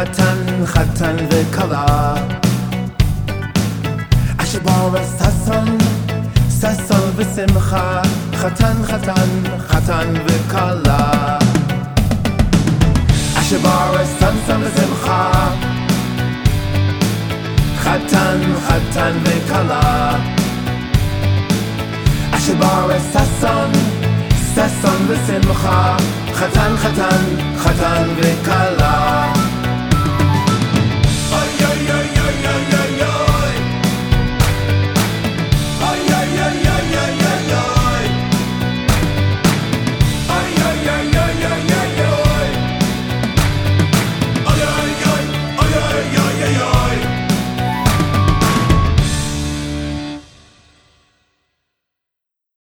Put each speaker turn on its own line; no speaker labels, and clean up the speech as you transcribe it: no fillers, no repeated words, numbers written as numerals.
חתן, חתן וכלה, אשר בארץ ששון, ששון ושמחה, חתן, חתן, חתן וכלה, אשר בארץ ששון ושמחה, חתן, חתן וכלה, אשר בארץ ששון, ששון ושמחה, חתן, חתן, חתן וכלה.